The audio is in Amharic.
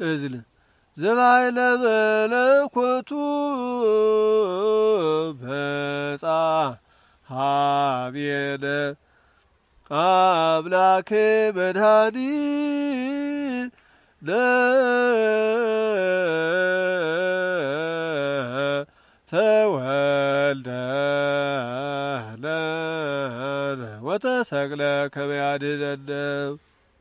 እዝል ዘባይለ መለኮቱ በጻ ሀቤነ አምላኬ መድኃኒነ ተወልደ ለነ ወተሰቅለ ከመ ያድኅነነ